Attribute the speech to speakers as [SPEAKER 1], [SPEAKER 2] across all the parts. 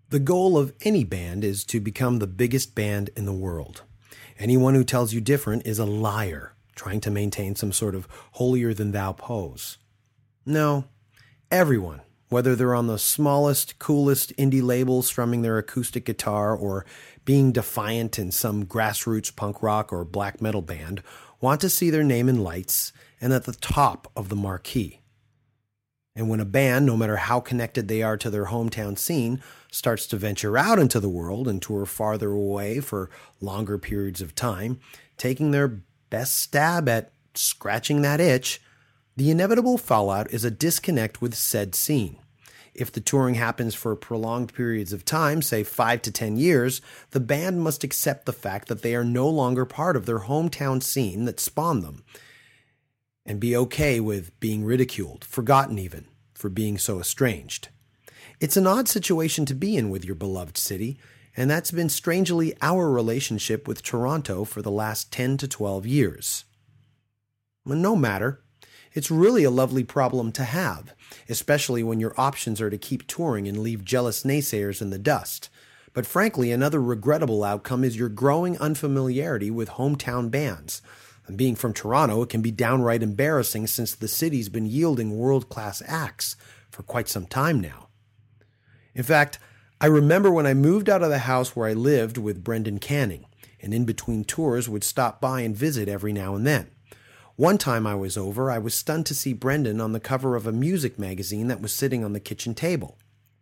[SPEAKER 1] The goal of any band is to become the biggest band in the world. Anyone who tells you different is a liar, trying to maintain some sort of holier-than-thou pose. No, everyone, whether they're on the smallest, coolest indie label strumming their acoustic guitar or being defiant in some grassroots punk rock or black metal band, want to see their name in lights and at the top of the marquee. And when a band, no matter how connected they are to their hometown scene, starts to venture out into the world and tour farther away for longer periods of time, taking their best stab at scratching that itch, the inevitable fallout is a disconnect with said scene. If the touring happens for prolonged periods of time, say 5 to 10 years, the band must accept the fact that they are no longer part of their hometown scene that spawned them, and be okay with being ridiculed, forgotten even, for being so estranged. It's an odd situation to be in with your beloved city, and that's been strangely our relationship with Toronto for the last 10 to 12 years. But no matter. It's really a lovely problem to have, especially when your options are to keep touring and leave jealous naysayers in the dust. But frankly, another regrettable outcome is your growing unfamiliarity with hometown bands. And being from Toronto, it can be downright embarrassing since the city's been yielding world-class acts for quite some time now. In fact, I remember when I moved out of the house where I lived with Brendan Canning, and in between tours would stop by and visit every now and then. One time I was over, I was stunned to see Brendan on the cover of a music magazine that was sitting on the kitchen table.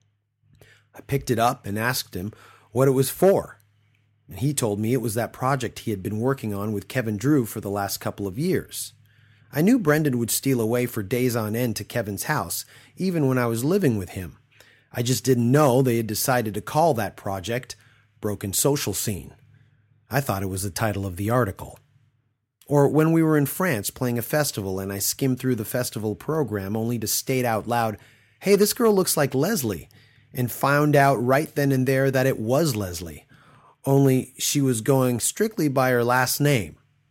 [SPEAKER 1] I picked it up and asked him what it was for, and he told me it was that project he had been working on with Kevin Drew for the last couple of years. I knew Brendan would steal away for days on end to Kevin's house, even when I was living with him. I just didn't know they had decided to call that project Broken Social Scene. I thought it was the title of the article. Or when we were in France playing a festival and I skimmed through the festival program only to state out loud, "Hey, this girl looks like Leslie," and found out right then and there that it was Leslie, only she was going strictly by her last name,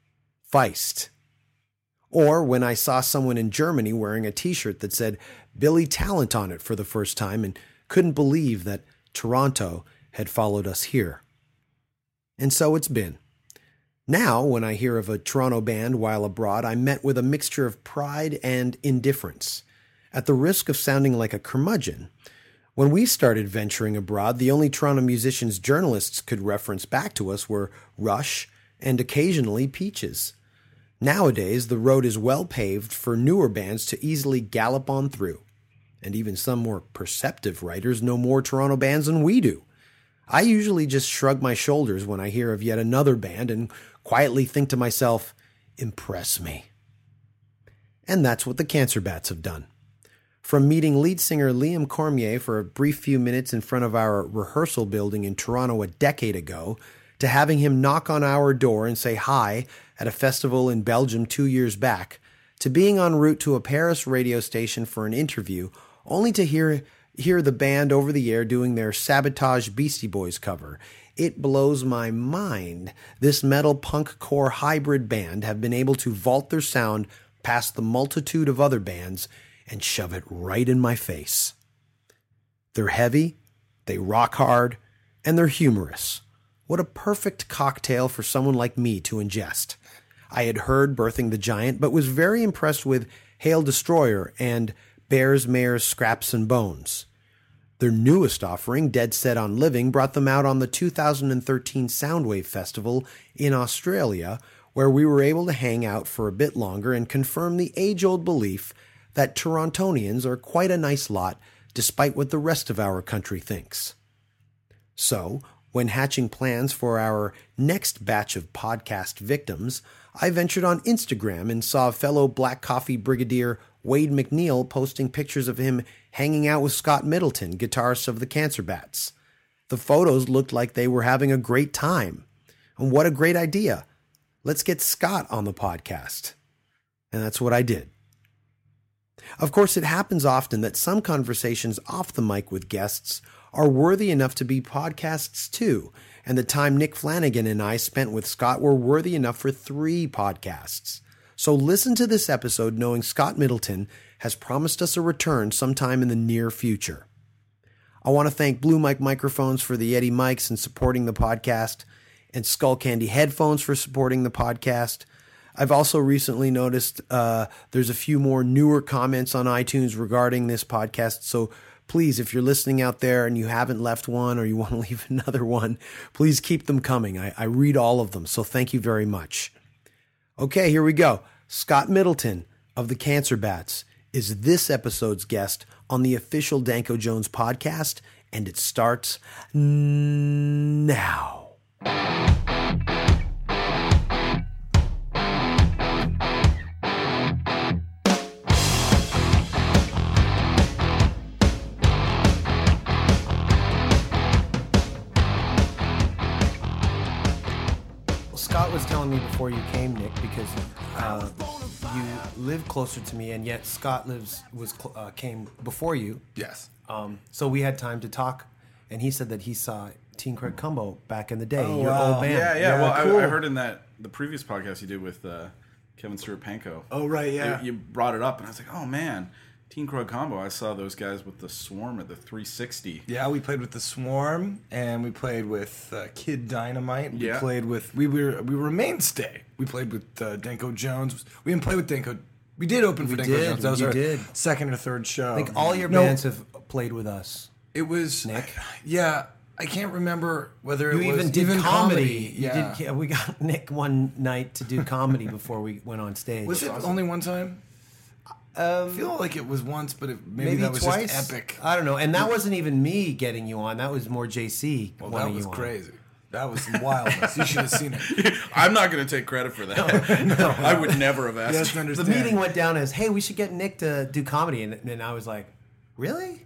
[SPEAKER 1] Feist. Or when I saw someone in Germany wearing a t-shirt that said Billy Talent on it for the first time and couldn't believe that Toronto had followed us here. And so it's been. Now, when I hear of a Toronto band while abroad, I'm met with a mixture of pride and indifference. At the risk of sounding like a curmudgeon, when we started venturing abroad, the only Toronto musicians journalists could reference back to us were Rush and occasionally Peaches. Nowadays, the road is well paved for newer bands to easily gallop on through, and even some more perceptive writers know more Toronto bands than we do. I usually just shrug my shoulders when I hear of yet another band and quietly think to myself, impress me. And that's what the Cancer Bats have done. From meeting lead singer Liam Cormier for a brief few minutes in front of our rehearsal building in Toronto a decade ago, to having him knock on our door and say hi at a festival in Belgium 2 years back, to being en route to a Paris radio station for an interview, only to hear the band over the air doing their Sabotage Beastie Boys cover. It blows my mind this metal punk core hybrid band have been able to vault their sound past the multitude of other bands and shove it right in my face. They're heavy, they rock hard, and they're humorous. What a perfect cocktail for someone like me to ingest. I had heard Birthing the Giant, but was very impressed with Hail Destroyer and Bears, Mares, Scraps, and Bones. Their newest offering, Dead Set on Living, brought them out on the 2013 Soundwave Festival in Australia, where we were able to hang out for a bit longer and confirm the age-old belief that Torontonians are quite a nice lot, despite what the rest of our country thinks. So, when hatching plans for our next batch of podcast victims, I ventured on Instagram and saw fellow Black Coffee Brigadier Wade McNeil posting pictures of him hanging out with Scott Middleton, guitarist of the Cancer Bats. The photos looked like they were having a great time. And what a great idea. Let's get Scott on the podcast. And that's what I did. Of course, it happens often that some conversations off the mic with guests are worthy enough to be podcasts too, and the time Nick Flanagan and I spent with Scott were worthy enough for 3 podcasts. So listen to this episode knowing Scott Middleton has promised us a return sometime in the near future. I want to thank Blue Mic Microphones for the Yeti mics and supporting the podcast, and Skull Candy Headphones for supporting the podcast. I've also recently noticed there's a few more newer comments on iTunes regarding this podcast. So please, if you're listening out there and you haven't left one or you want to leave another one, please keep them coming. I read all of them. So thank you very much. Okay, here we go. Scott Middleton of the Cancer Bats is this episode's guest on the official Danko Jones podcast, and it starts now. Scott was telling me before you came, Nick, because you live closer to me, and yet Scott came before you.
[SPEAKER 2] Yes.
[SPEAKER 1] So we had time to talk, and he said that he saw Teen Craig Combo back in the day, your
[SPEAKER 2] wow.
[SPEAKER 1] old band.
[SPEAKER 2] Yeah. Well,
[SPEAKER 3] cool.
[SPEAKER 2] I heard in the previous podcast you did with Kevin Stewart Pankow.
[SPEAKER 3] Oh, right, yeah.
[SPEAKER 2] You brought it up, and I was like, oh man, Teen Craig Combo. I saw those guys with the Swarm at the 360.
[SPEAKER 3] Yeah, we played with the Swarm, and we played with Kid Dynamite. We
[SPEAKER 2] Yeah.
[SPEAKER 3] played with we were a mainstay. We played with Danko Jones. We didn't play with Danko. We did open for Danko
[SPEAKER 1] did,
[SPEAKER 3] Jones. That was
[SPEAKER 1] you
[SPEAKER 3] our
[SPEAKER 1] did.
[SPEAKER 3] second or third show.
[SPEAKER 1] I think all your bands have played with us.
[SPEAKER 3] It was
[SPEAKER 1] Nick?
[SPEAKER 3] Yeah, I can't remember whether
[SPEAKER 1] You
[SPEAKER 3] it was
[SPEAKER 1] even did comedy.
[SPEAKER 3] Yeah.
[SPEAKER 1] We got Nick one night to do comedy before we went on stage.
[SPEAKER 3] Was it only one time? I feel like it was once, but maybe that was
[SPEAKER 1] twice?
[SPEAKER 3] just epic.
[SPEAKER 1] I don't know. And that wasn't even me getting you on. That was more JC.
[SPEAKER 3] Well,
[SPEAKER 1] wanting
[SPEAKER 3] that was
[SPEAKER 1] you on.
[SPEAKER 3] crazy. That was some wildness. You should have seen it.
[SPEAKER 2] I'm not going to take credit for that. No. I would never have asked.
[SPEAKER 3] Yes,
[SPEAKER 2] you.
[SPEAKER 3] understand.
[SPEAKER 1] The meeting went down as, hey, we should get Nick to do comedy. And I was like, really?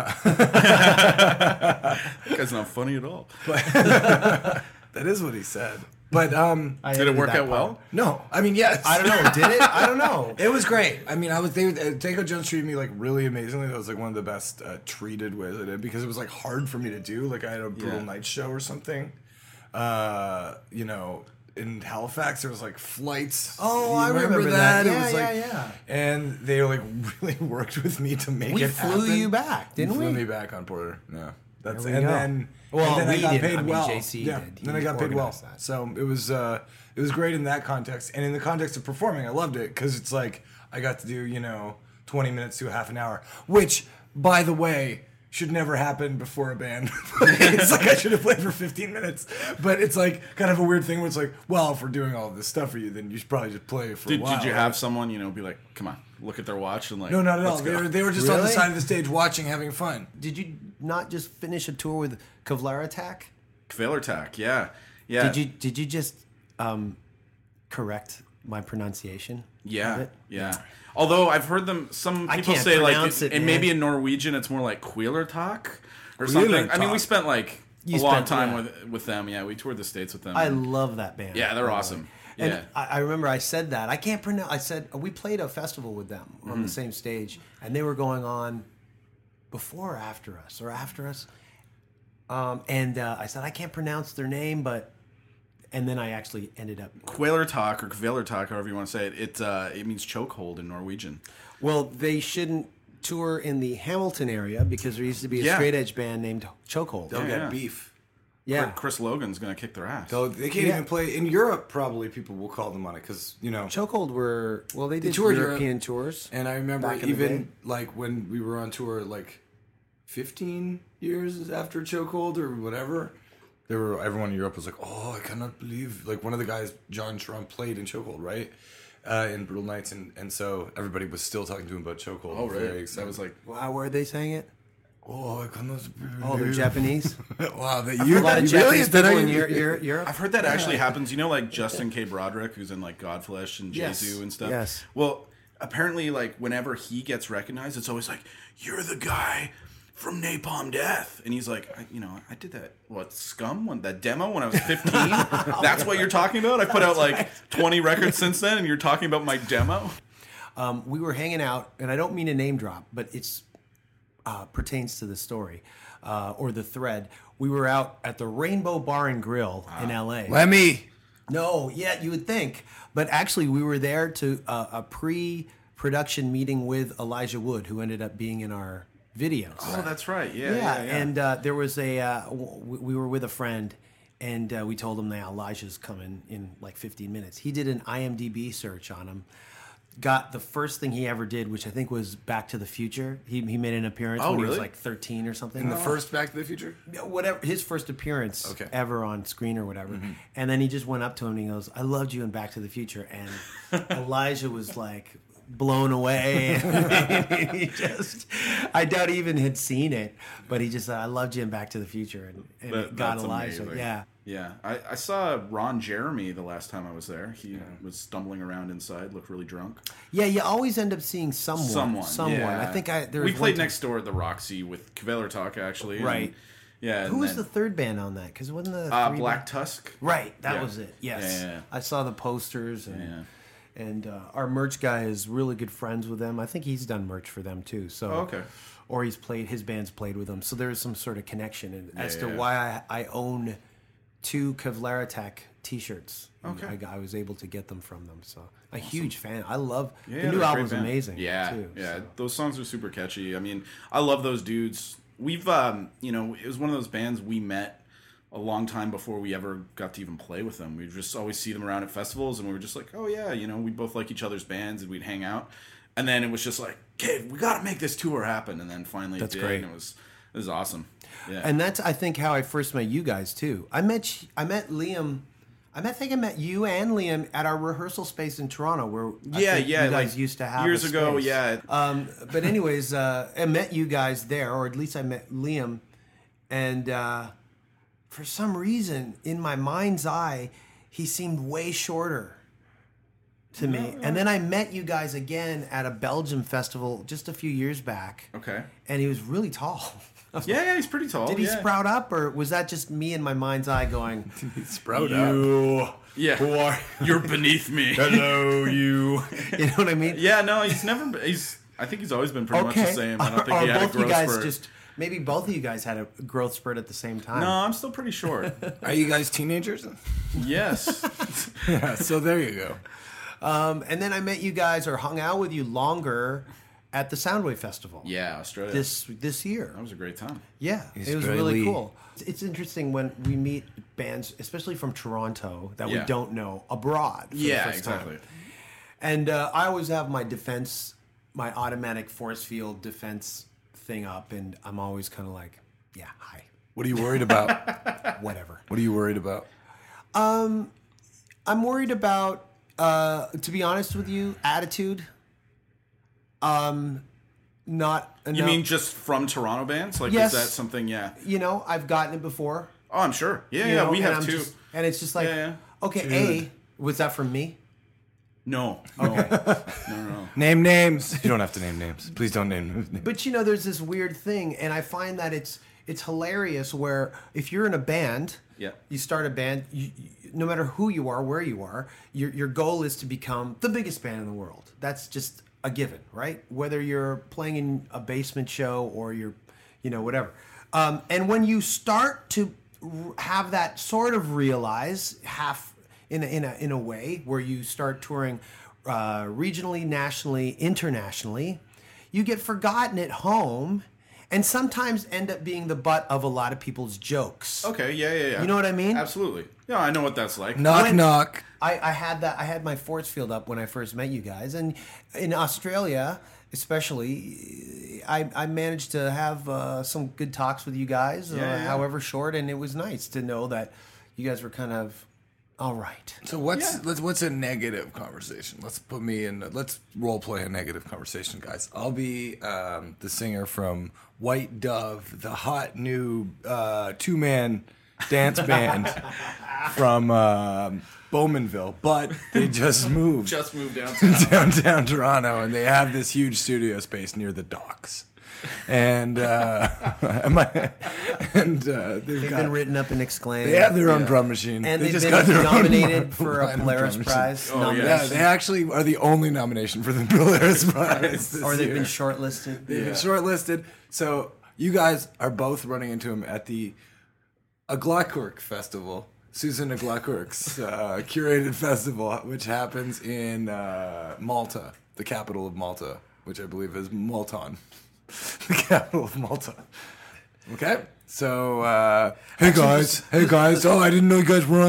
[SPEAKER 2] That guy's not funny at all.
[SPEAKER 3] That is what he said. But
[SPEAKER 2] Did it work out well?
[SPEAKER 3] no, I mean yes.
[SPEAKER 1] I don't know. Did it? I don't know.
[SPEAKER 3] It was great. I mean, Danko Jones treated me like really amazingly. That was like one of the best treated ways I did because it was like hard for me to do. Like I had a brutal night show or something. In Halifax there was like flights.
[SPEAKER 1] Oh,
[SPEAKER 3] You
[SPEAKER 1] I remember that.
[SPEAKER 3] It
[SPEAKER 1] Yeah,
[SPEAKER 3] was like,
[SPEAKER 1] yeah.
[SPEAKER 3] And they like really worked with me to make
[SPEAKER 1] We
[SPEAKER 3] it
[SPEAKER 1] flew
[SPEAKER 3] happen.
[SPEAKER 1] you back, didn't
[SPEAKER 3] Flew
[SPEAKER 1] we?
[SPEAKER 3] me back on Porter. Yeah. That's
[SPEAKER 1] There we
[SPEAKER 3] and
[SPEAKER 1] go.
[SPEAKER 3] then
[SPEAKER 1] Well,
[SPEAKER 3] and then
[SPEAKER 1] we
[SPEAKER 3] I got
[SPEAKER 1] didn't.
[SPEAKER 3] paid
[SPEAKER 1] I mean,
[SPEAKER 3] well.
[SPEAKER 1] JC
[SPEAKER 3] yeah.
[SPEAKER 1] did.
[SPEAKER 3] Then I
[SPEAKER 1] He
[SPEAKER 3] got paid well.
[SPEAKER 1] organized that.
[SPEAKER 3] So it was great in that context, and in the context of performing, I loved it because it's like I got to do 20 minutes to a half an hour, which by the way should never happen before a band. It's like I should have played for 15 minutes, but it's like kind of a weird thing where it's like, well, if we're doing all this stuff for you, then you should probably just play for a while.
[SPEAKER 2] Did you have someone be like, come on, look at their watch and like?
[SPEAKER 3] No, not at all.
[SPEAKER 2] let's go.
[SPEAKER 3] They were just on the
[SPEAKER 1] Really?
[SPEAKER 3] side of the stage watching, having fun.
[SPEAKER 1] Did you not just finish a tour with Kevlar Attack?
[SPEAKER 2] Kveler Attack, yeah.
[SPEAKER 1] Did you just correct my pronunciation? of
[SPEAKER 2] Yeah,
[SPEAKER 1] it?
[SPEAKER 2] yeah. Although I've heard some
[SPEAKER 1] I
[SPEAKER 2] people
[SPEAKER 1] can't
[SPEAKER 2] say like,
[SPEAKER 1] pronounce it,
[SPEAKER 2] and
[SPEAKER 1] man.
[SPEAKER 2] maybe in Norwegian it's more like Queelertak or
[SPEAKER 3] Queelertak.
[SPEAKER 2] something. I mean, we spent like
[SPEAKER 1] You
[SPEAKER 2] a long
[SPEAKER 1] spent-
[SPEAKER 2] time
[SPEAKER 1] yeah.
[SPEAKER 2] with them. Yeah, we toured the States with them.
[SPEAKER 1] I love that band.
[SPEAKER 2] Yeah, they're
[SPEAKER 1] by the way.
[SPEAKER 2] awesome.
[SPEAKER 1] And
[SPEAKER 2] Yeah.
[SPEAKER 1] I remember I said that. I can't pronounce. I said we played a festival with them on
[SPEAKER 2] Mm-hmm.
[SPEAKER 1] the same stage, and they were going on before or after us, and I said I can't pronounce their name, and then I actually ended up.
[SPEAKER 2] Queelertak or Kvelertak, however you want to say it. It means chokehold in Norwegian.
[SPEAKER 1] Well, they shouldn't tour in the Hamilton area because there used to be a
[SPEAKER 2] Yeah.
[SPEAKER 1] straight edge band named Chokehold.
[SPEAKER 3] They'll
[SPEAKER 2] Yeah.
[SPEAKER 3] get beef.
[SPEAKER 1] Yeah,
[SPEAKER 2] Chris Logan's gonna kick their ass.
[SPEAKER 3] So they can't
[SPEAKER 1] Yeah.
[SPEAKER 3] even play in Europe. Probably people will call them on it because
[SPEAKER 1] Chokehold they did
[SPEAKER 3] toured
[SPEAKER 1] European tours.
[SPEAKER 3] And I remember
[SPEAKER 1] Back in the day.
[SPEAKER 3] even like when we were on tour, like 15 years after Chokehold or whatever, everyone in Europe was like, "Oh, I cannot believe!" Like one of the guys, John Trump, played in Chokehold, right? In Brutal Nights, and so everybody was still talking to him about Chokehold.
[SPEAKER 2] oh,
[SPEAKER 3] Very
[SPEAKER 2] really?
[SPEAKER 3] excited.
[SPEAKER 2] That was like,
[SPEAKER 1] Wow, where are they saying it?
[SPEAKER 3] "Oh, I cannot believe."
[SPEAKER 1] Oh, they're Japanese.
[SPEAKER 3] Wow, that
[SPEAKER 1] A lot of
[SPEAKER 3] you
[SPEAKER 1] Japanese
[SPEAKER 3] really?
[SPEAKER 1] people in
[SPEAKER 3] Did I-
[SPEAKER 1] Europe.
[SPEAKER 2] I've heard that actually happens. Like Justin K. Broderick, who's in like Godflesh and
[SPEAKER 1] Yes.
[SPEAKER 2] Jesu and stuff.
[SPEAKER 1] Yes.
[SPEAKER 2] Well, apparently, like whenever he gets recognized, it's always like, "You're the guy from Napalm Death," and he's like, I did that. What Scum? That demo when I was 15. That's what you're talking about. I put out like 20 records since then, and you're talking about my demo.
[SPEAKER 1] We were hanging out, and I don't mean to name drop, but it's pertains to the story or the thread. We were out at the Rainbow Bar and Grill in L.A.
[SPEAKER 3] Lemmy.
[SPEAKER 1] No, yeah, you would think, but actually, we were there to a pre-production meeting with Elijah Wood, who ended up being in our videos.
[SPEAKER 2] Oh, that's right. Yeah.
[SPEAKER 1] And there was we were with a friend, and we told him that Elijah's coming in like 15 minutes. He did an IMDb search on him. Got the first thing he ever did, which I think was Back to the Future. He made an appearance when he was
[SPEAKER 2] really?
[SPEAKER 1] like 13 or something.
[SPEAKER 3] In the first Back to the Future?
[SPEAKER 1] Whatever, his first appearance ever on screen or whatever.
[SPEAKER 3] Mm-hmm.
[SPEAKER 1] And then he just went up to him and he goes, "I loved you in Back to the Future." And Elijah was like blown away. I doubt he even had seen it, but he just said, "I loved you in Back to the Future," and it got
[SPEAKER 2] That's
[SPEAKER 1] Elijah.
[SPEAKER 2] amazing.
[SPEAKER 1] Yeah.
[SPEAKER 2] Yeah, I saw Ron Jeremy the last time I was there. He was stumbling around inside, looked really drunk.
[SPEAKER 1] Yeah, you always end up seeing someone.
[SPEAKER 2] Yeah.
[SPEAKER 1] I think
[SPEAKER 2] we played next door at the Roxy with Kveler Talk, actually.
[SPEAKER 1] Right.
[SPEAKER 2] Yeah.
[SPEAKER 1] Who was the third band on that? Because wasn't the
[SPEAKER 2] Black Tusk?
[SPEAKER 1] Right, that
[SPEAKER 2] Yeah.
[SPEAKER 1] was it. Yes,
[SPEAKER 2] Yeah.
[SPEAKER 1] I saw the posters, and
[SPEAKER 2] Yeah.
[SPEAKER 1] our merch guy is really good friends with them. I think he's done merch for them too. So,
[SPEAKER 2] okay.
[SPEAKER 1] or his band's played with them. So there's some sort of connection as to
[SPEAKER 2] yeah.
[SPEAKER 1] why I own 2 Kevlar T-shirts.
[SPEAKER 2] Okay.
[SPEAKER 1] I was able to get them from them. So a huge fan. I love
[SPEAKER 2] Yeah,
[SPEAKER 1] the
[SPEAKER 2] they're
[SPEAKER 1] new
[SPEAKER 2] a great
[SPEAKER 1] album's
[SPEAKER 2] band.
[SPEAKER 1] amazing.
[SPEAKER 2] Yeah,
[SPEAKER 1] too,
[SPEAKER 2] yeah.
[SPEAKER 1] so.
[SPEAKER 2] Those songs are super catchy. I mean, I love those dudes. We've, it was one of those bands we met a long time before we ever got to even play with them. We'd just always see them around at festivals, and we were just like, oh yeah, we both like each other's bands, and we'd hang out. And then it was just like, okay, we got to make this tour happen. And then finally
[SPEAKER 1] That's
[SPEAKER 2] it did,
[SPEAKER 1] great.
[SPEAKER 2] and it was awesome. Yeah.
[SPEAKER 1] And that's, I think, how I first met you guys too. I met Liam. I think I met you and Liam at our rehearsal space in Toronto, where I think you guys
[SPEAKER 2] like
[SPEAKER 1] used to have
[SPEAKER 2] years
[SPEAKER 1] a
[SPEAKER 2] ago.
[SPEAKER 1] space.
[SPEAKER 2] Yeah.
[SPEAKER 1] But anyways, I met you guys there, or at least I met Liam, and for some reason, in my mind's eye, he seemed way shorter to me. And then I met you guys again at a Belgium festival just a few years back.
[SPEAKER 2] Okay.
[SPEAKER 1] And he was really tall.
[SPEAKER 2] Yeah, he's pretty tall.
[SPEAKER 1] Did he sprout up, or was that just me in my mind's eye going,
[SPEAKER 3] Sprout up.
[SPEAKER 2] Yeah.
[SPEAKER 3] Who are
[SPEAKER 2] You're beneath me.
[SPEAKER 3] Hello, you.
[SPEAKER 1] you know what I mean?
[SPEAKER 2] Yeah, no, I think he's always been pretty much the same. I don't think he had a
[SPEAKER 1] both you
[SPEAKER 2] growth
[SPEAKER 1] guys
[SPEAKER 2] spurt.
[SPEAKER 1] maybe both of you guys had a growth spurt at the same time.
[SPEAKER 2] No, I'm still pretty short.
[SPEAKER 3] Are you guys teenagers?
[SPEAKER 2] Yes.
[SPEAKER 3] Yeah, so there you go.
[SPEAKER 1] And then I met you guys, or hung out with you longer, at the Soundwave Festival.
[SPEAKER 2] Yeah, Australia.
[SPEAKER 1] This year.
[SPEAKER 2] That was a great time.
[SPEAKER 1] Yeah, it was really cool. It's interesting when we meet bands, especially from Toronto, that we don't know abroad for the first
[SPEAKER 2] exactly.
[SPEAKER 1] time. And I always have my automatic force field defense thing up, and I'm always kind of like, yeah, hi,
[SPEAKER 3] What are you worried about?
[SPEAKER 1] whatever.
[SPEAKER 3] What are you worried about?
[SPEAKER 1] I'm worried about, to be honest with you, attitude. Not enough.
[SPEAKER 2] You mean just from Toronto bands? Like,
[SPEAKER 1] Yes.
[SPEAKER 2] is that something? Yeah.
[SPEAKER 1] I've gotten it before.
[SPEAKER 2] Oh, I'm sure. Yeah,
[SPEAKER 1] you
[SPEAKER 2] yeah,
[SPEAKER 1] know,
[SPEAKER 2] we
[SPEAKER 1] and
[SPEAKER 2] have
[SPEAKER 1] I'm
[SPEAKER 2] too.
[SPEAKER 1] and it's just like, okay, was that from me?
[SPEAKER 2] No. No.
[SPEAKER 3] Name names. You don't have to name names. Please don't name names.
[SPEAKER 1] But there's this weird thing, and I find that it's hilarious where if you're in a band, you start a band, no matter who you are, where you are, your goal is to become the biggest band in the world. That's just a given, right? Whether you're playing in a basement show or you're, whatever. And when you start to have that sort of realize half in a way where you start touring regionally, nationally, internationally, you get forgotten at home and sometimes end up being the butt of a lot of people's jokes.
[SPEAKER 2] Okay, yeah.
[SPEAKER 1] You know what I mean?
[SPEAKER 2] Absolutely. Yeah, I know what that's like.
[SPEAKER 3] Knock, knock.
[SPEAKER 1] I had my force field up when I first met you guys, and in Australia especially, I managed to have some good talks with you guys, however short, and it was nice to know that you guys were kind of all right.
[SPEAKER 3] So what's a negative conversation? Let's put me in. Let's role play a negative conversation, guys. I'll be the singer from White Dove, the hot new 2-man dance band from Bowmanville, but they just moved.
[SPEAKER 2] Just moved downtown.
[SPEAKER 3] Downtown Toronto, and they have this huge studio space near the docks. And they've
[SPEAKER 1] been written up and exclaimed.
[SPEAKER 3] They have their own drum machine,
[SPEAKER 1] and
[SPEAKER 3] they
[SPEAKER 1] they've
[SPEAKER 3] just
[SPEAKER 1] been
[SPEAKER 3] got their
[SPEAKER 1] nominated
[SPEAKER 3] own
[SPEAKER 1] for a
[SPEAKER 3] line of
[SPEAKER 1] Polaris
[SPEAKER 3] drum
[SPEAKER 1] Prize.
[SPEAKER 2] Oh, yeah.
[SPEAKER 3] Yeah, they actually are the only nomination for the Polaris Prize this
[SPEAKER 1] or they've
[SPEAKER 3] year.
[SPEAKER 1] been shortlisted.
[SPEAKER 3] They've been shortlisted. So you guys are both running into him at the Aglakurk Festival, Susan Aglakurk's curated festival, which happens in Malta, the capital of Malta, which I believe is Malton. The capital of Malta. Okay. So, hey guys. Oh, I didn't know you guys were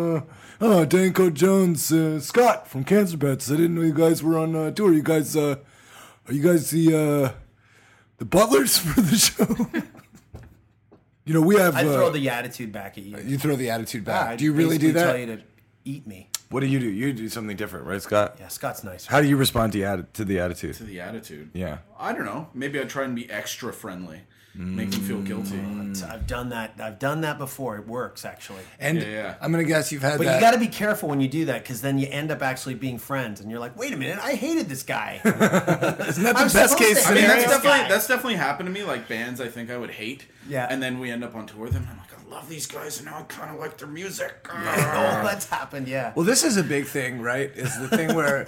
[SPEAKER 3] on, Danko Jones, Scott from Cancer Bats. I didn't know you guys were on tour. You guys, are you guys the butlers for the show? You know, we have...
[SPEAKER 1] I throw the attitude back at you.
[SPEAKER 3] You throw the attitude back.
[SPEAKER 1] I
[SPEAKER 3] do you really do that?
[SPEAKER 1] tell you to eat me.
[SPEAKER 3] What do? You do something different, right, Scott?
[SPEAKER 1] Yeah, Scott's nice.
[SPEAKER 3] How do you respond to the attitude?
[SPEAKER 2] To the attitude.
[SPEAKER 3] Yeah.
[SPEAKER 2] I don't know. Maybe I'd try and be extra friendly. Make them feel guilty.
[SPEAKER 1] I've done that. I've done that before. It works, actually.
[SPEAKER 3] And
[SPEAKER 2] Yeah.
[SPEAKER 3] I'm going to guess you've had
[SPEAKER 1] But
[SPEAKER 3] that.
[SPEAKER 1] you got to be careful when you do that, because then you end up actually being friends, and you're like, "Wait a minute, I hated this guy."
[SPEAKER 3] Isn't that
[SPEAKER 1] I'm
[SPEAKER 3] the best
[SPEAKER 1] supposed
[SPEAKER 3] case
[SPEAKER 1] to
[SPEAKER 2] I mean,
[SPEAKER 1] hate
[SPEAKER 3] scenario?
[SPEAKER 1] this guy.
[SPEAKER 2] that's definitely happened to me. Like bands I think I would hate.
[SPEAKER 1] Yeah.
[SPEAKER 2] And then we end up on tour with them. And I'm like, I love these guys, and now I kind of like their music.
[SPEAKER 1] Oh, that's happened. Yeah.
[SPEAKER 3] Well, this is a big thing, right? Is the thing where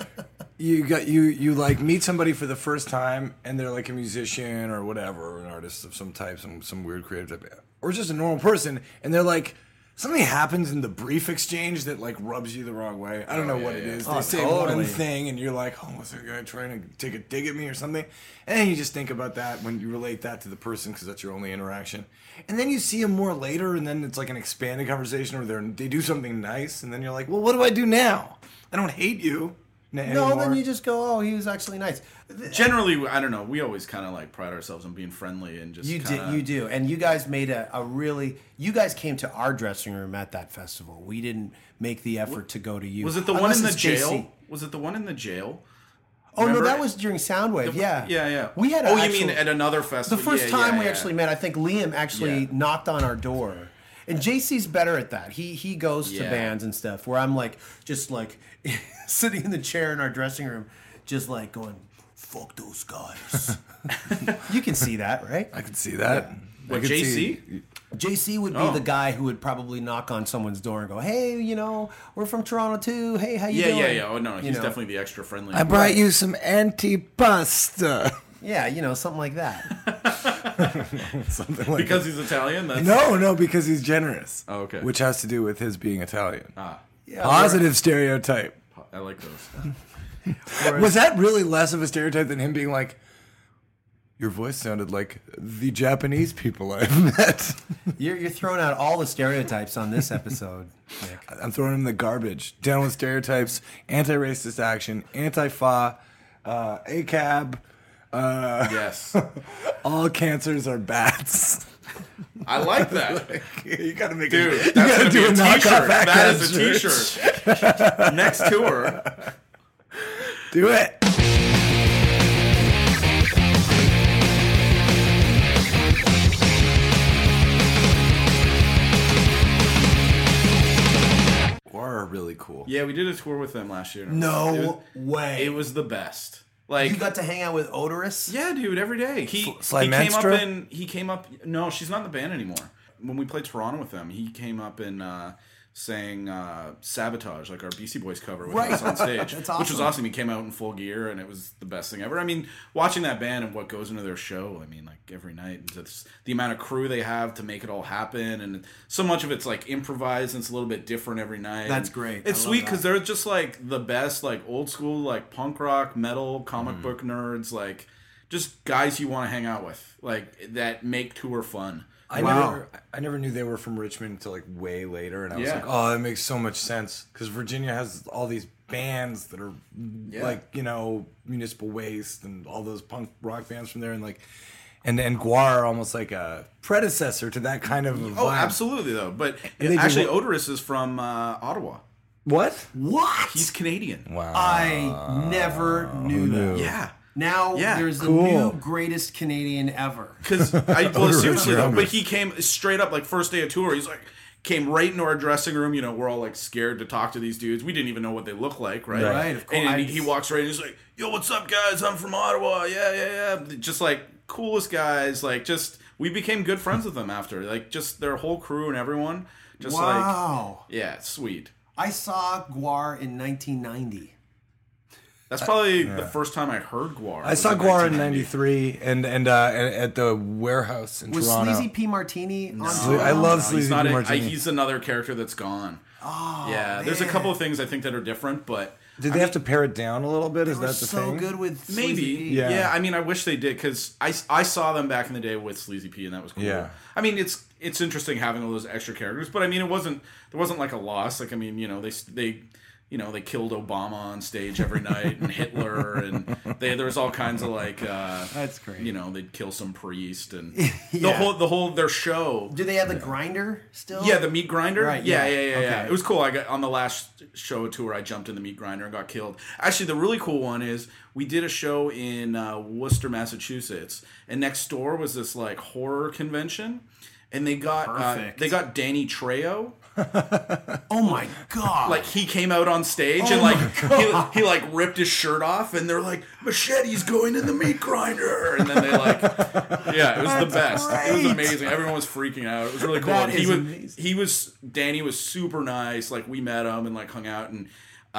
[SPEAKER 3] you like meet somebody for the first time, and they're like a musician or whatever, or an artist of some type, some weird creative type, or just a normal person, and they're like, something happens in the brief exchange that like rubs you the wrong way. I don't know what it is. They say
[SPEAKER 1] totally.
[SPEAKER 3] one thing, and you're like, oh, was that guy trying to take a dig at me or something? And then you just think about that when you relate that to the person, because that's your only interaction. And then you see them more later, and then it's like an expanded conversation where they do something nice, and then you're like, well, what do I do now? I don't hate you.
[SPEAKER 1] No, then you just go, "Oh, he was actually nice."
[SPEAKER 2] Generally, I don't know. We always kind of like pride ourselves on being friendly and just
[SPEAKER 1] You do, and you guys made a really. You guys came to our dressing room at that festival. We didn't make the effort to go to you.
[SPEAKER 2] Was it the one
[SPEAKER 1] Unless
[SPEAKER 2] in the
[SPEAKER 1] it's
[SPEAKER 2] jail?
[SPEAKER 1] JC.
[SPEAKER 2] Was it the one in the jail?
[SPEAKER 1] Oh
[SPEAKER 2] Remember?
[SPEAKER 1] no, that was during Soundwave. Yeah,
[SPEAKER 2] Yeah.
[SPEAKER 1] We had.
[SPEAKER 2] Oh,
[SPEAKER 1] actually,
[SPEAKER 2] you mean at another
[SPEAKER 1] the
[SPEAKER 2] festival?
[SPEAKER 1] first
[SPEAKER 2] Yeah,
[SPEAKER 1] time
[SPEAKER 2] yeah,
[SPEAKER 1] we
[SPEAKER 2] yeah.
[SPEAKER 1] actually met? I think Liam actually
[SPEAKER 2] Yeah.
[SPEAKER 1] knocked on our door. And JC's better at that. He goes to
[SPEAKER 2] Yeah.
[SPEAKER 1] bands and stuff where I'm like just like sitting in the chair in our dressing room, just like going, "Fuck those guys." You can see that, right?
[SPEAKER 3] I can see that.
[SPEAKER 2] What,
[SPEAKER 3] I could
[SPEAKER 2] JC?
[SPEAKER 3] see-
[SPEAKER 1] JC would be
[SPEAKER 2] Oh.
[SPEAKER 1] the guy who would probably knock on someone's door and go, "Hey, we're from Toronto too. Hey, how you doing?"
[SPEAKER 2] Yeah. Oh no,
[SPEAKER 1] You
[SPEAKER 2] he's
[SPEAKER 1] know.
[SPEAKER 2] definitely the extra friendly.
[SPEAKER 3] I brought you some antipasta.
[SPEAKER 1] Yeah, something like that.
[SPEAKER 3] Something like
[SPEAKER 2] because he's Italian. That's
[SPEAKER 3] No, because he's generous.
[SPEAKER 2] Oh, okay.
[SPEAKER 3] Which has to do with his being Italian.
[SPEAKER 1] Yeah,
[SPEAKER 3] Positive stereotype.
[SPEAKER 2] I like those.
[SPEAKER 3] Was that really less of a stereotype than him being like, your voice sounded like the Japanese people I've met?
[SPEAKER 1] You're throwing out all the stereotypes on this episode, Nick.
[SPEAKER 3] I'm throwing him in the garbage. Down with stereotypes, anti-racist action, anti-fa, ACAB.
[SPEAKER 2] Yes,
[SPEAKER 3] All cancers are bats.
[SPEAKER 2] I like that.
[SPEAKER 3] You gotta make
[SPEAKER 2] Dude,
[SPEAKER 3] you
[SPEAKER 2] that's
[SPEAKER 3] gotta
[SPEAKER 2] gonna
[SPEAKER 3] do
[SPEAKER 2] be
[SPEAKER 3] a
[SPEAKER 2] a
[SPEAKER 3] knockoff
[SPEAKER 2] t-shirt. That
[SPEAKER 3] ACAB
[SPEAKER 2] is a
[SPEAKER 3] shirt.
[SPEAKER 2] t-shirt. Next tour.
[SPEAKER 3] Do it. Or really cool.
[SPEAKER 2] Yeah, we did a tour with them last year.
[SPEAKER 1] No way.
[SPEAKER 2] It was the best. Like
[SPEAKER 1] You got to hang out with Odorous?
[SPEAKER 2] yeah, dude, every day.
[SPEAKER 3] Sly
[SPEAKER 2] he came up
[SPEAKER 3] Manstra?
[SPEAKER 2] in. He came up. No, she's not in the band anymore. When we played Toronto with them, he came up and sang "Sabotage," like our BC Boys cover, with us on stage,
[SPEAKER 1] That's
[SPEAKER 2] which was
[SPEAKER 1] awesome.
[SPEAKER 2] awesome. He came out in full gear, and it was the best thing ever. I mean, watching that band and what goes into their show, I mean, like every night, and just the amount of crew they have to make it all happen, and so much of it's like improvised, and it's a little bit different every night.
[SPEAKER 1] That's
[SPEAKER 2] And
[SPEAKER 1] great.
[SPEAKER 2] It's
[SPEAKER 1] I love
[SPEAKER 2] sweet
[SPEAKER 1] that.
[SPEAKER 2] because they're just like the best, like old school, like punk rock, metal, comic book nerds, like just guys you want to hang out with, like that make tour fun.
[SPEAKER 3] I never knew they were from Richmond until like way later, and I was
[SPEAKER 2] Yeah.
[SPEAKER 3] like, oh, that makes so much sense because Virginia has all these bands that are like Municipal Waste and all those punk rock bands from there, and like, and Guar are almost like a predecessor to that kind of.
[SPEAKER 2] Oh,
[SPEAKER 3] vibe.
[SPEAKER 2] absolutely though. But
[SPEAKER 3] And they
[SPEAKER 2] actually,
[SPEAKER 3] do-
[SPEAKER 2] Odorous is from Ottawa.
[SPEAKER 3] What?
[SPEAKER 1] What?
[SPEAKER 2] He's Canadian.
[SPEAKER 3] Wow.
[SPEAKER 1] I never knew that.
[SPEAKER 2] Yeah.
[SPEAKER 1] Now
[SPEAKER 2] Yeah.
[SPEAKER 1] there's the
[SPEAKER 3] Cool.
[SPEAKER 1] new greatest Canadian ever.
[SPEAKER 2] Because seriously though,
[SPEAKER 3] Odorous.
[SPEAKER 2] but he came straight up like first day of tour. He's like came right into our dressing room. We're all like scared to talk to these dudes. We didn't even know what they look like, right?
[SPEAKER 1] Right, of course.
[SPEAKER 2] And he walks right in. He's like, "Yo, what's up, guys? I'm from Ottawa. Yeah. Just like coolest guys. Like just we became good friends with them after. Like just their whole crew and everyone. Just
[SPEAKER 1] Wow.
[SPEAKER 2] like it's sweet.
[SPEAKER 1] I saw Guar in 1990.
[SPEAKER 2] That's probably the first time I heard Guar.
[SPEAKER 3] I saw Guar in '93 and at the warehouse in
[SPEAKER 1] Was
[SPEAKER 3] Toronto.
[SPEAKER 1] Sleazy P. Martini on tour?
[SPEAKER 3] I love
[SPEAKER 2] He's
[SPEAKER 3] Sleazy
[SPEAKER 2] not.
[SPEAKER 3] Martini.
[SPEAKER 2] He's another character that's gone.
[SPEAKER 1] Oh,
[SPEAKER 2] Yeah, there's a
[SPEAKER 1] man.
[SPEAKER 2] couple of things I think that are different, but
[SPEAKER 3] Did they have to pare it down a little bit? Is
[SPEAKER 1] They were
[SPEAKER 3] that the
[SPEAKER 1] so
[SPEAKER 3] thing?
[SPEAKER 1] good with
[SPEAKER 2] Maybe.
[SPEAKER 1] Sleazy P.
[SPEAKER 3] Yeah.
[SPEAKER 2] I mean, I wish they did because I saw them back in the day with Sleazy P, and that was cool.
[SPEAKER 3] Yeah.
[SPEAKER 2] I mean, it's interesting having all those extra characters, but I mean, there wasn't like a loss. Like, I mean, they killed Obama on stage every night and Hitler, and there was all kinds of like
[SPEAKER 1] That's great.
[SPEAKER 2] they'd kill some priest and
[SPEAKER 1] Yeah.
[SPEAKER 2] the whole their show.
[SPEAKER 1] Do they have the grinder still?
[SPEAKER 2] Yeah, the meat grinder.
[SPEAKER 1] Right,
[SPEAKER 2] Yeah.
[SPEAKER 1] yeah. Okay.
[SPEAKER 2] It was cool. I got on the last show tour. I jumped in the meat grinder and got killed. Actually, the really cool one is we did a show in Worcester, Massachusetts, and next door was this like horror convention, and they got Danny Trejo.
[SPEAKER 1] Oh my god!
[SPEAKER 2] Like he came out on stage and like he like ripped his shirt off, and they're like, "Machete's going in the meat grinder," and then they like, yeah, it was the best. It was
[SPEAKER 1] great.
[SPEAKER 2] amazing. Everyone was freaking out. It was really cool.
[SPEAKER 1] That
[SPEAKER 2] And
[SPEAKER 1] is
[SPEAKER 2] he was Danny was super nice. Like we met him and like hung out and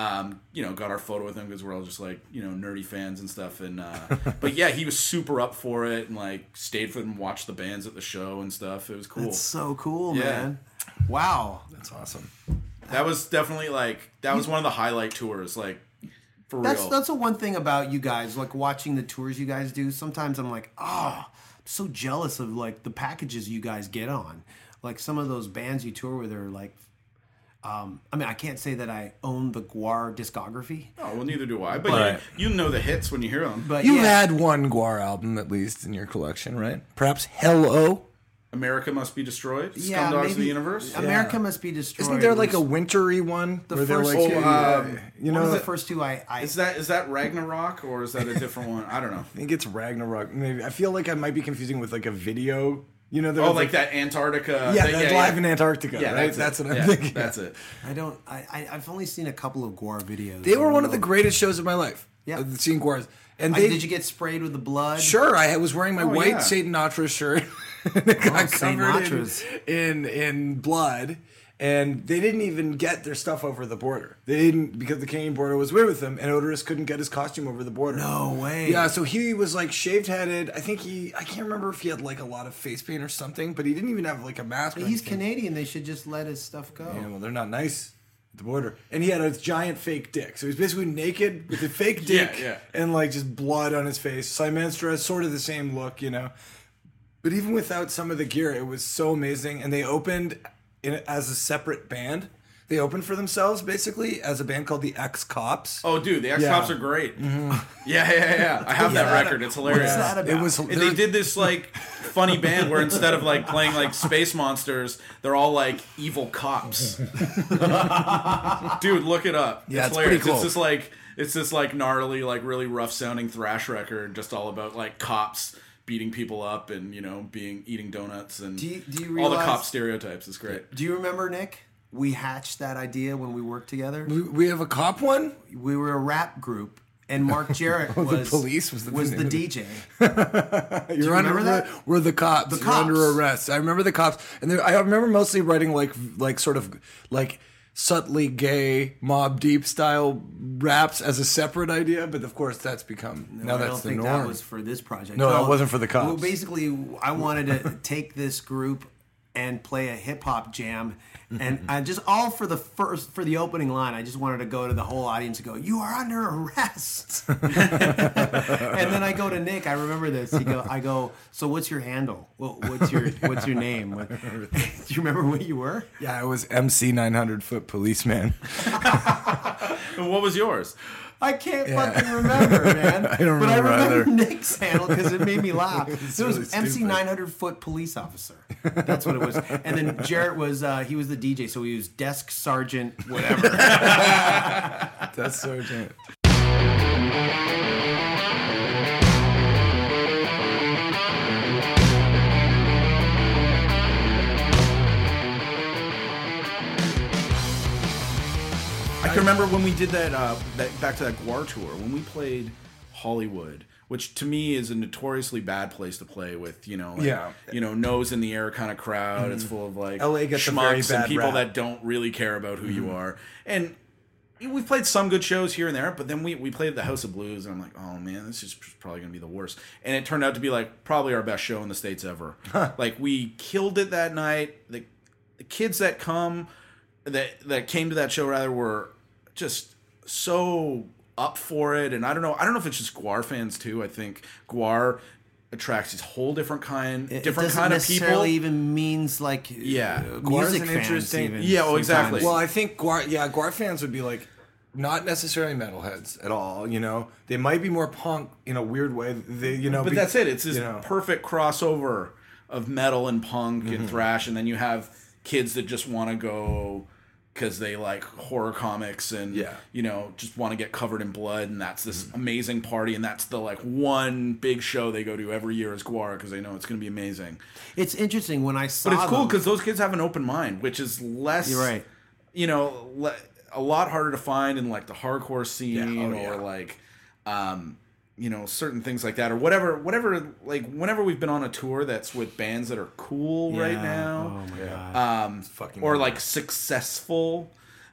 [SPEAKER 2] got our photo with him because we're all just like nerdy fans and stuff. And but yeah, he was super up for it and like stayed for them, watched the bands at the show and stuff. It was cool.
[SPEAKER 1] That's so cool,
[SPEAKER 2] Yeah.
[SPEAKER 1] man. Wow.
[SPEAKER 3] That's awesome.
[SPEAKER 2] That was definitely like one of the highlight tours. Like for real.
[SPEAKER 1] That's the one thing about you guys, like watching the tours you guys do. Sometimes I'm like, I'm so jealous of like the packages you guys get on. Like some of those bands you tour with are like, I mean, I can't say that I own the Guar discography,
[SPEAKER 2] Oh, well, neither do I. But
[SPEAKER 3] Right.
[SPEAKER 2] you know the hits when you hear them.
[SPEAKER 1] but
[SPEAKER 3] You
[SPEAKER 1] yeah.
[SPEAKER 3] had one Guar album at least in your collection, right? Perhaps Hello.
[SPEAKER 2] America Must Be Destroyed.
[SPEAKER 1] Yeah,
[SPEAKER 2] Scum Dogs of
[SPEAKER 1] maybe-
[SPEAKER 2] the Universe.
[SPEAKER 1] America Must Be Destroyed.
[SPEAKER 3] Isn't there like
[SPEAKER 1] was
[SPEAKER 3] a wintry one?
[SPEAKER 1] the
[SPEAKER 3] where they're
[SPEAKER 1] first
[SPEAKER 3] like,
[SPEAKER 1] two?
[SPEAKER 3] you
[SPEAKER 1] one
[SPEAKER 3] know,
[SPEAKER 1] of the
[SPEAKER 3] I
[SPEAKER 1] first two I
[SPEAKER 2] Is that Ragnarok or is that a different one? I don't know.
[SPEAKER 3] think it's Ragnarok. Maybe I feel like I might be confusing with like a video. You know, there
[SPEAKER 2] Oh,
[SPEAKER 3] was
[SPEAKER 2] like that Antarctica.
[SPEAKER 3] Yeah, that's live in Antarctica,
[SPEAKER 2] Yeah,
[SPEAKER 3] right?
[SPEAKER 2] that's
[SPEAKER 3] what
[SPEAKER 2] it.
[SPEAKER 3] I'm
[SPEAKER 2] Yeah,
[SPEAKER 3] thinking.
[SPEAKER 2] That's it.
[SPEAKER 1] I've only seen a couple of Guar videos.
[SPEAKER 3] They were one of the greatest shows of my life.
[SPEAKER 1] Yeah.
[SPEAKER 3] Seeing Guars. And they
[SPEAKER 1] Did you get sprayed with the blood?
[SPEAKER 3] Sure, I was wearing my white
[SPEAKER 2] yeah.
[SPEAKER 3] Saint Natra shirt. And it got
[SPEAKER 1] Saint
[SPEAKER 3] covered
[SPEAKER 1] Natras.
[SPEAKER 3] in blood. And they didn't even get their stuff over the border. They didn't, because the Canadian border was weird with them, and Odorous couldn't get his costume over the border.
[SPEAKER 1] No way.
[SPEAKER 3] Yeah, so he was like shaved headed. I can't remember if he had like a lot of face paint or something, but he didn't even have like a mask. or
[SPEAKER 1] He's
[SPEAKER 3] anything.
[SPEAKER 1] Canadian. They should just let his stuff go.
[SPEAKER 3] Yeah, well, they're not nice at the border. And he had a giant fake dick. So he's basically naked with a fake dick
[SPEAKER 2] yeah.
[SPEAKER 3] and like just blood on his face. Simenstra is sort of the same look, you know. But even without some of the gear, it was so amazing. And they opened as a separate band. They opened for themselves basically as a band called the X-Cops.
[SPEAKER 2] Oh, dude, the X-Cops
[SPEAKER 3] Yeah.
[SPEAKER 2] are great. Yeah. I have that record. It's hilarious.
[SPEAKER 1] What's that about?
[SPEAKER 3] It was.
[SPEAKER 2] And they did this like funny band where instead of like playing like space monsters, they're all like evil cops. Dude, look it up.
[SPEAKER 3] Yeah,
[SPEAKER 2] it's
[SPEAKER 3] it's pretty
[SPEAKER 2] hilarious.
[SPEAKER 3] cool.
[SPEAKER 2] It's this like gnarly, like really rough sounding thrash record, just all about like cops beating people up and eating donuts and
[SPEAKER 1] Do you
[SPEAKER 2] all the
[SPEAKER 1] realize-
[SPEAKER 2] cop stereotypes. It's great.
[SPEAKER 1] Do you remember, Nick? We hatched that idea when we worked together.
[SPEAKER 3] We have a cop one?
[SPEAKER 1] We were a rap group, and Mark Jarrett was
[SPEAKER 3] the police was the name of it.
[SPEAKER 1] DJ.
[SPEAKER 3] You're under
[SPEAKER 1] remember that?
[SPEAKER 3] We're the cops.
[SPEAKER 1] The
[SPEAKER 3] You're
[SPEAKER 1] cops.
[SPEAKER 3] under arrest. I remember the cops, and I remember mostly writing like sort of like subtly gay Mob Deep style raps as a separate idea. But of course, that's become now
[SPEAKER 1] I don't
[SPEAKER 3] that's the
[SPEAKER 1] think
[SPEAKER 3] norm.
[SPEAKER 1] that was for this project.
[SPEAKER 3] No, that wasn't for the cops.
[SPEAKER 1] Well, basically, I wanted to take this group and play a hip hop jam, and I just all for the opening line. I just wanted to go to the whole audience and go, "You are under arrest." And then I go to Nick. I remember this. I go. So what's your handle? Well, what's your name? Do you remember what you were?
[SPEAKER 3] Yeah, I was MC 900 foot policeman.
[SPEAKER 2] And what was yours?
[SPEAKER 1] I can't fucking remember, man.
[SPEAKER 3] I don't
[SPEAKER 1] But I
[SPEAKER 3] remember
[SPEAKER 1] remember
[SPEAKER 3] either.
[SPEAKER 1] Nick's handle because it made me laugh. It was
[SPEAKER 3] really
[SPEAKER 1] MC
[SPEAKER 3] stupid.
[SPEAKER 1] 900 foot police officer. That's what it was. And then Jarrett was he was the DJ, so he was desk sergeant, whatever.
[SPEAKER 3] That's Sergeant.
[SPEAKER 2] I can remember when we did that back to that Guar tour when we played Hollywood, which to me is a notoriously bad place to play with,
[SPEAKER 3] Yeah.
[SPEAKER 2] nose in the air kind of crowd. It's full of like
[SPEAKER 3] LA gets a very
[SPEAKER 2] schmucks and
[SPEAKER 3] bad
[SPEAKER 2] people
[SPEAKER 3] rap.
[SPEAKER 2] that don't really care about who you are. And we've played some good shows here and there, but then we played at the House of Blues, and I'm like, oh man, this is probably going to be the worst. And it turned out to be like probably our best show in the States ever. Like we killed it that night. The kids that came to that show rather were just so up for it, and I don't know if it's just Gwar fans too. I think Gwar attracts this whole different kind
[SPEAKER 1] It
[SPEAKER 2] of
[SPEAKER 1] doesn't necessarily
[SPEAKER 2] people.
[SPEAKER 1] even means like
[SPEAKER 2] Yeah.
[SPEAKER 3] Gwar's
[SPEAKER 1] music
[SPEAKER 3] an
[SPEAKER 1] fans.
[SPEAKER 3] interesting-
[SPEAKER 1] Even
[SPEAKER 2] Yeah, well, exactly.
[SPEAKER 1] sometimes.
[SPEAKER 3] Well, I think Gwar fans would be like not necessarily metalheads at all. You know, they might be more punk in a weird way.
[SPEAKER 2] But that's it. It's this
[SPEAKER 3] you know.
[SPEAKER 2] perfect crossover of metal and punk
[SPEAKER 3] Mm-hmm.
[SPEAKER 2] and thrash, and then you have kids that just want to go because they like horror comics and
[SPEAKER 3] Yeah.
[SPEAKER 2] just want to get covered in blood, and that's this amazing party, and that's the like one big show they go to every year is Gwar because they know it's going to be amazing.
[SPEAKER 1] It's interesting when I saw
[SPEAKER 2] But it's cool
[SPEAKER 1] them-
[SPEAKER 2] because those kids have an open mind, which is less.
[SPEAKER 1] You're right.
[SPEAKER 2] A lot harder to find in like the hardcore scene
[SPEAKER 3] oh, yeah.
[SPEAKER 2] or like, certain things like that or whatever. Like whenever we've been on a tour that's with bands that are cool right
[SPEAKER 1] Yeah.
[SPEAKER 2] now,
[SPEAKER 1] Oh my god.
[SPEAKER 3] fucking
[SPEAKER 2] or
[SPEAKER 3] weird.
[SPEAKER 2] like successful,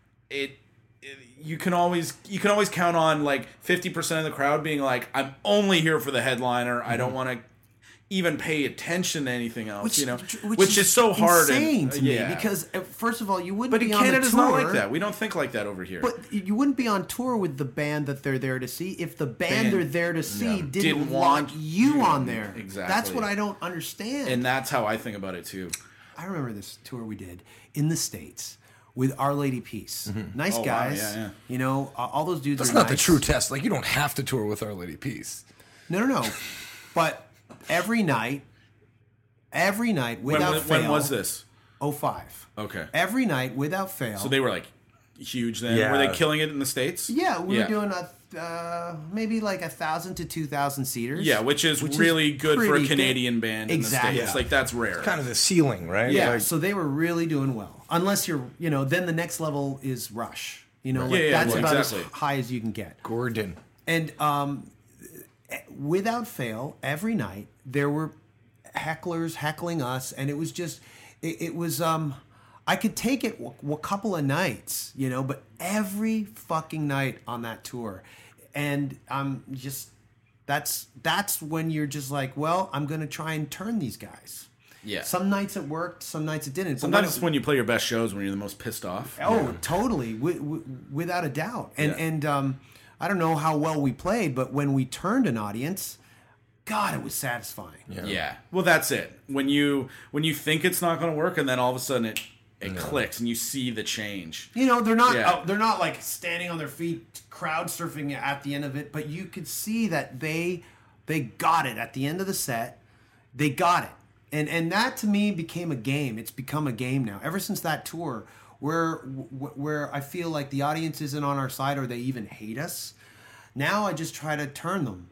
[SPEAKER 2] you can always count on like 50% of the crowd being like, I'm only here for the headliner. I don't want to even pay attention to anything else, which is so hard.
[SPEAKER 1] insane to me
[SPEAKER 2] yeah.
[SPEAKER 1] because first of all, you wouldn't
[SPEAKER 2] But
[SPEAKER 1] be
[SPEAKER 2] in
[SPEAKER 1] on the
[SPEAKER 2] Canada's
[SPEAKER 1] tour.
[SPEAKER 2] not like that. We don't think like that over here.
[SPEAKER 1] But you wouldn't be on tour with the band that they're there to see if the band they're there to see didn't
[SPEAKER 2] Didn't
[SPEAKER 1] want
[SPEAKER 2] want
[SPEAKER 1] you
[SPEAKER 2] you.
[SPEAKER 1] on there.
[SPEAKER 2] Exactly.
[SPEAKER 1] That's what I don't understand.
[SPEAKER 2] And that's how I think about it too.
[SPEAKER 1] I remember this tour we did in the States with Our Lady Peace. Nice
[SPEAKER 2] Oh, wow.
[SPEAKER 1] guys.
[SPEAKER 2] Yeah.
[SPEAKER 1] All those dudes
[SPEAKER 3] That's
[SPEAKER 1] are
[SPEAKER 3] not the
[SPEAKER 1] nice.
[SPEAKER 3] true test. Like, you don't have to tour with Our Lady Peace.
[SPEAKER 1] No. But every night without fail.
[SPEAKER 2] When was this?
[SPEAKER 1] 05.
[SPEAKER 2] Okay.
[SPEAKER 1] Every night without fail.
[SPEAKER 2] So they were like huge then.
[SPEAKER 3] Yeah.
[SPEAKER 2] Were they killing it in the States?
[SPEAKER 1] Yeah, we were doing maybe like 1,000 to 2,000 seaters.
[SPEAKER 2] Yeah, which is really good for a
[SPEAKER 1] pretty
[SPEAKER 2] Canadian band
[SPEAKER 1] Exactly.
[SPEAKER 2] in the States. Like that's rare.
[SPEAKER 3] Kind of the ceiling, right?
[SPEAKER 1] Yeah,
[SPEAKER 3] Like,
[SPEAKER 1] so they were really doing well. Unless you're, then the next level is Rush. Like
[SPEAKER 2] Yeah,
[SPEAKER 1] that's
[SPEAKER 2] well,
[SPEAKER 1] about
[SPEAKER 2] exactly.
[SPEAKER 1] as high as you can get.
[SPEAKER 3] Gordon.
[SPEAKER 1] And without fail, every night there were hecklers heckling us, and it was just, it was. I could take it a couple of nights, but every fucking night on that tour, and I'm just, that's when you're just like, well, I'm gonna try and turn these guys.
[SPEAKER 2] Yeah.
[SPEAKER 1] Some nights it worked, some nights it didn't. But
[SPEAKER 2] Sometimes it's when you play your best shows when you're the most pissed off.
[SPEAKER 1] Oh, totally, without a doubt. And I don't know how well we played, but when we turned an audience, God, it was satisfying.
[SPEAKER 2] Yeah. Well, that's it. When you think it's not going to work, and then all of a sudden it clicks, and you see the change.
[SPEAKER 1] They're not
[SPEAKER 2] Yeah.
[SPEAKER 1] they're not like standing on their feet, crowd surfing at the end of it, but you could see that they got it at the end of the set. They got it. And that to me became a game. It's become a game now. Ever since that tour, where I feel like the audience isn't on our side or they even hate us, now I just try to turn them.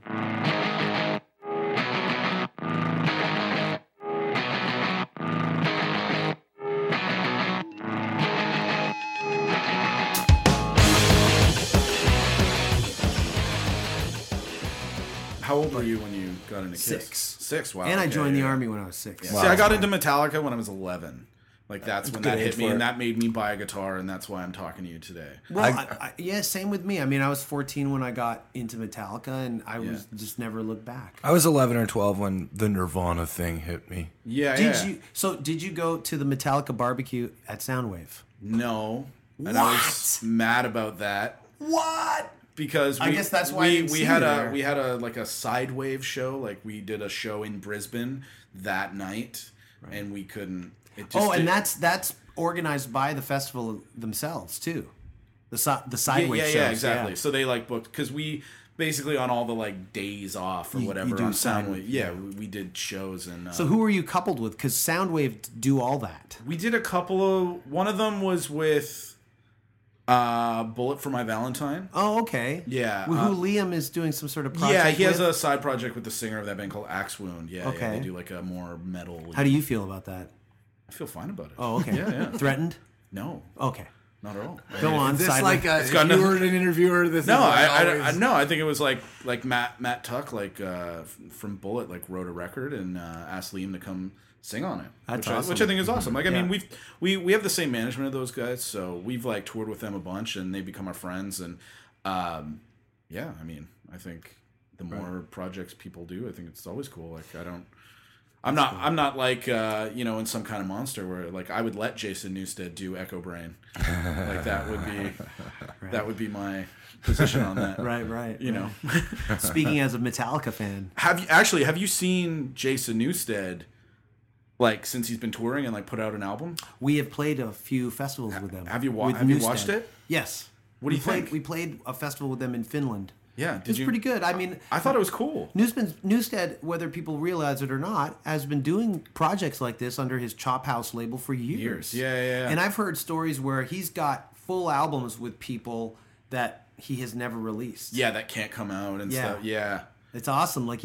[SPEAKER 2] How old were you when you got into Kiss?
[SPEAKER 1] 6.
[SPEAKER 2] 6, wow.
[SPEAKER 1] And I
[SPEAKER 2] okay,
[SPEAKER 1] joined the
[SPEAKER 2] yeah.
[SPEAKER 1] Army when I was 6.
[SPEAKER 2] See, I got into Metallica when I was 11. Like that's when
[SPEAKER 3] good
[SPEAKER 2] that hit
[SPEAKER 3] age
[SPEAKER 2] me,
[SPEAKER 3] for it.
[SPEAKER 2] and that made me buy a guitar, and that's why I'm talking to you today.
[SPEAKER 1] Well, yeah, same with me. I mean, I was 14 when I got into Metallica, and I was just never looked back.
[SPEAKER 3] I was 11 or 12 when the Nirvana thing hit me.
[SPEAKER 2] Yeah,
[SPEAKER 1] Did you go to the Metallica barbecue at Soundwave?
[SPEAKER 2] No, and I was mad about that
[SPEAKER 1] What?
[SPEAKER 2] because
[SPEAKER 1] I guess that's why I
[SPEAKER 2] we
[SPEAKER 1] didn't see
[SPEAKER 2] had
[SPEAKER 1] you
[SPEAKER 2] a
[SPEAKER 1] there.
[SPEAKER 2] we had a like a Sidewave show. Like we did a show in Brisbane that night, and we couldn't. It just
[SPEAKER 1] And
[SPEAKER 2] didn't-
[SPEAKER 1] that's organized by the festival themselves too. The Sidewave shows.
[SPEAKER 2] yeah, exactly. So they like booked because we basically on all the like days off or
[SPEAKER 1] You
[SPEAKER 2] whatever
[SPEAKER 1] do
[SPEAKER 2] on
[SPEAKER 1] Soundwave,
[SPEAKER 2] Soundwave. Yeah, we did shows and.
[SPEAKER 1] So who were you coupled with? Because Soundwave do all that.
[SPEAKER 2] We did a couple of. One of them was with Bullet for My Valentine.
[SPEAKER 1] Oh, okay.
[SPEAKER 2] Yeah,
[SPEAKER 1] Who Liam is doing some sort of project
[SPEAKER 2] Yeah, he has
[SPEAKER 1] with?
[SPEAKER 2] a side project with the singer of that band called Axe Wound. Yeah,
[SPEAKER 1] Okay.
[SPEAKER 2] they do like a more metal.
[SPEAKER 1] How do you feel about that?
[SPEAKER 2] I feel fine about it.
[SPEAKER 1] Oh, okay.
[SPEAKER 2] Yeah.
[SPEAKER 1] Threatened?
[SPEAKER 2] No,
[SPEAKER 1] Okay.
[SPEAKER 2] not at all.
[SPEAKER 1] Go on.
[SPEAKER 3] Is this
[SPEAKER 1] Sidewave.
[SPEAKER 3] like if
[SPEAKER 2] got
[SPEAKER 3] you
[SPEAKER 2] no-
[SPEAKER 3] were an interviewer? This
[SPEAKER 2] No,
[SPEAKER 3] is like
[SPEAKER 2] I
[SPEAKER 3] always-
[SPEAKER 2] no. I think it was like Matt Tuck, like from Bullet, like wrote a record and asked Liam to come sing on it.
[SPEAKER 1] That's
[SPEAKER 2] which
[SPEAKER 1] awesome.
[SPEAKER 2] which I think is awesome. Like I
[SPEAKER 1] Yeah.
[SPEAKER 2] mean, we have the same management of those guys, so we've like toured with them a bunch, and they become our friends. And yeah, I mean, I think the more projects people do, I think it's always cool. Like I'm not like in some kind of monster where like I would let Jason Newsted do Echo Brain. Like that would be That would be my position on that.
[SPEAKER 1] Right.
[SPEAKER 2] You know.
[SPEAKER 1] Speaking as a Metallica fan,
[SPEAKER 2] Have you seen Jason Newsted, like, since he's been touring and like put out an album?
[SPEAKER 1] we have played a few festivals with them.
[SPEAKER 2] Have you
[SPEAKER 1] with
[SPEAKER 2] have you
[SPEAKER 1] Newstead.
[SPEAKER 2] watched it?
[SPEAKER 1] Yes.
[SPEAKER 2] What do you
[SPEAKER 1] played,
[SPEAKER 2] think?
[SPEAKER 1] We played a festival with them in Finland.
[SPEAKER 2] Yeah,
[SPEAKER 1] It was pretty good. I mean,
[SPEAKER 2] I thought it was cool.
[SPEAKER 1] Newstead, whether people realize it or not, has been doing projects like this under his Chop House label for years.
[SPEAKER 2] Yeah.
[SPEAKER 1] And I've heard stories where he's got full albums with people that he has never released.
[SPEAKER 2] Yeah, that can't come out and
[SPEAKER 1] Yeah.
[SPEAKER 2] stuff. Yeah.
[SPEAKER 1] It's awesome. Like he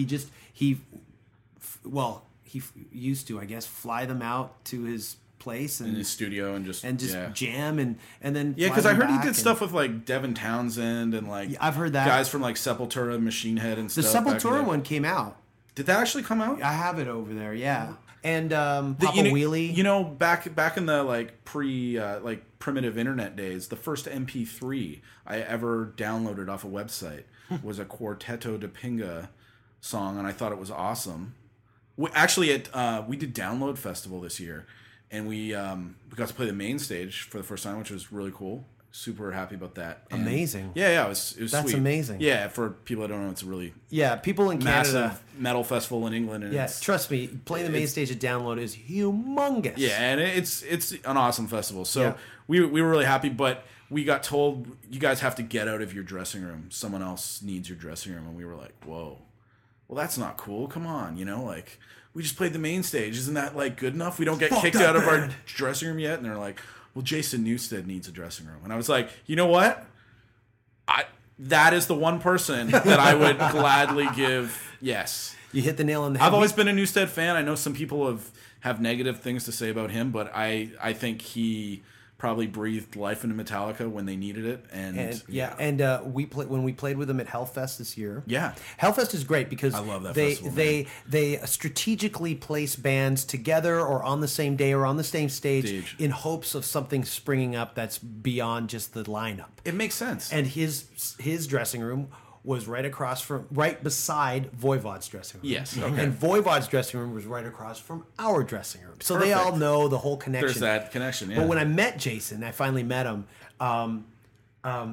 [SPEAKER 1] used to, I guess, fly them out to his place
[SPEAKER 2] In his studio and just yeah.
[SPEAKER 1] jam and then
[SPEAKER 2] Yeah,
[SPEAKER 1] fly
[SPEAKER 2] because I
[SPEAKER 1] them
[SPEAKER 2] heard he
[SPEAKER 1] back
[SPEAKER 2] did
[SPEAKER 1] and-
[SPEAKER 2] stuff with like Devin Townsend and like
[SPEAKER 1] I've heard that.
[SPEAKER 2] guys from like Sepultura, Machine Head, and
[SPEAKER 1] The
[SPEAKER 2] stuff. back in
[SPEAKER 1] Sepultura
[SPEAKER 2] the-
[SPEAKER 1] one came out.
[SPEAKER 2] Did that actually come out?
[SPEAKER 1] I have it over there. Yeah, and Papa Wheelie.
[SPEAKER 2] You know, back in the like primitive internet days, the first MP3 I ever downloaded off a website was a Quarteto de Pinga song, and I thought it was awesome. We did Download Festival this year, and we got to play the main stage for the first time, which was really cool. Super happy about that. And
[SPEAKER 1] Amazing.
[SPEAKER 2] Yeah, it was
[SPEAKER 1] That's
[SPEAKER 2] sweet.
[SPEAKER 1] amazing.
[SPEAKER 2] Yeah, for people that don't know, it's a really
[SPEAKER 1] Yeah, people in
[SPEAKER 2] massive
[SPEAKER 1] Canada.
[SPEAKER 2] metal festival in England. And
[SPEAKER 1] Yeah,
[SPEAKER 2] it's,
[SPEAKER 1] trust me, playing the main stage at Download is humongous.
[SPEAKER 2] yeah, and it's an awesome festival. So
[SPEAKER 1] Yeah.
[SPEAKER 2] we were really happy, but we got told you guys have to get out of your dressing room. Someone else needs your dressing room, and we were like, whoa. Well, that's not cool. Come on, like we just played the main stage. Isn't that like good enough? We don't get
[SPEAKER 1] Fuck
[SPEAKER 2] kicked
[SPEAKER 1] that
[SPEAKER 2] out of our
[SPEAKER 1] band.
[SPEAKER 2] dressing room yet. And they're like, well, Jason Newsted needs a dressing room. And I was like, you know what? That is the one person that I would gladly give yes.
[SPEAKER 1] You hit the nail on the head.
[SPEAKER 2] I've always been a Newsted fan. I know some people have negative things to say about him, but I think he probably breathed life into Metallica when they needed it.
[SPEAKER 1] We played when we played with them at Hellfest this year.
[SPEAKER 2] Yeah.
[SPEAKER 1] Hellfest is great because
[SPEAKER 2] I love that
[SPEAKER 1] they
[SPEAKER 2] festival,
[SPEAKER 1] they strategically place bands together or on the same day or on the same stage in hopes of something springing up that's beyond just the lineup.
[SPEAKER 2] It makes sense.
[SPEAKER 1] And his dressing room was right beside Voivod's dressing room.
[SPEAKER 2] Yes, okay.
[SPEAKER 1] And Voivod's dressing room was right across from our dressing room. So they all
[SPEAKER 2] Perfect.
[SPEAKER 1] know the whole connection.
[SPEAKER 2] There's that connection, yeah.
[SPEAKER 1] But when I met Jason, I finally met him. I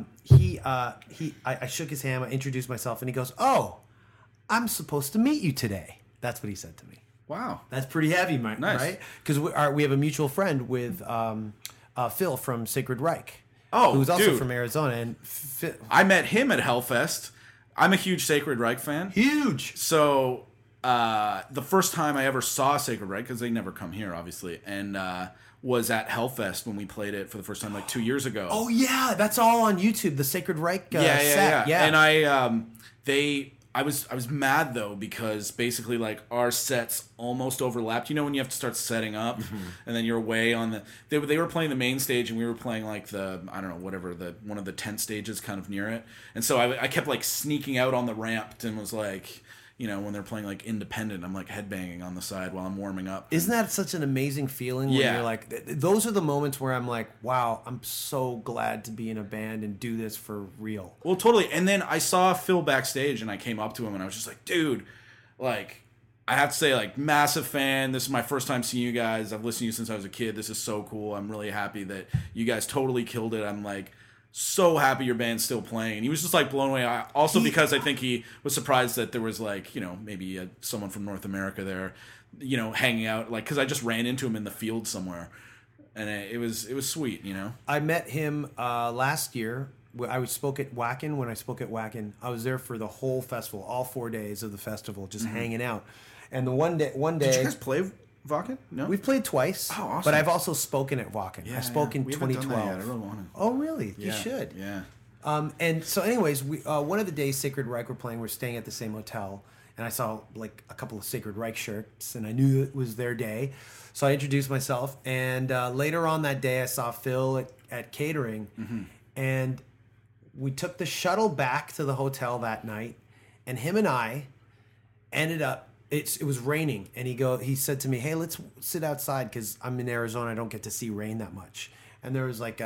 [SPEAKER 1] shook his hand, I introduced myself, and he goes, "Oh, I'm supposed to meet you today." That's what he said to me.
[SPEAKER 2] Wow.
[SPEAKER 1] That's pretty heavy, Mike,
[SPEAKER 2] Nice.
[SPEAKER 1] right? Because we have a mutual friend with Phil from Sacred Reich.
[SPEAKER 2] Oh,
[SPEAKER 1] who's also
[SPEAKER 2] dude.
[SPEAKER 1] from Arizona, and Phil,
[SPEAKER 2] I met him at Hellfest. I'm a huge Sacred Reich fan.
[SPEAKER 1] huge.
[SPEAKER 2] So the first time I ever saw Sacred Reich, because they never come here, obviously, and was at Hellfest when we played it for the first time like 2 years ago.
[SPEAKER 1] Oh yeah, that's all on YouTube. The Sacred Reich set. Yeah,
[SPEAKER 2] And I was mad though because basically like our sets almost overlapped. You know when you have to start setting up, and then you're away on the. They were playing the main stage and we were playing like one of the tent stages kind of near it. And so I kept like sneaking out on the ramp and was like. When they're playing like Independent, I'm like headbanging on the side while I'm warming up.
[SPEAKER 1] Isn't that such an amazing feeling when
[SPEAKER 2] Yeah.
[SPEAKER 1] you're like, those are the moments where I'm like, wow, I'm so glad to be in a band and do this for real.
[SPEAKER 2] Well, totally. And then I saw Phil backstage and I came up to him and I was just like, dude, like, I have to say, like, massive fan. This is my first time seeing you guys. I've listened to you since I was a kid. This is so cool. I'm really happy that you guys totally killed it. I'm like, so happy your band's still playing. And he was just like blown away. Also because I think he was surprised that there was like, maybe someone from North America there, hanging out. Like, because I just ran into him in the field somewhere. And it was sweet,
[SPEAKER 1] I met him last year. I spoke at Wacken. When I spoke at Wacken, I was there for the whole festival, all 4 days of the festival, just hanging out. And the one day,
[SPEAKER 2] Did you guys play Wacken? No?
[SPEAKER 1] we've played twice.
[SPEAKER 2] Oh, awesome.
[SPEAKER 1] But I've also spoken at Wacken. I spoke in
[SPEAKER 2] We haven't done that
[SPEAKER 1] 2012.
[SPEAKER 2] yet. I really want to.
[SPEAKER 1] Oh, really?
[SPEAKER 2] Yeah.
[SPEAKER 1] You should.
[SPEAKER 2] Yeah.
[SPEAKER 1] And so, anyways, one of the days Sacred Reich were playing, we're staying at the same hotel, and I saw like a couple of Sacred Reich shirts, and I knew it was their day, so I introduced myself. And later on that day, I saw Phil at catering, and we took the shuttle back to the hotel that night, and him and I ended up. It was raining, and he said to me, "Hey, let's sit outside because I'm in Arizona. I don't get to see rain that much." And there was like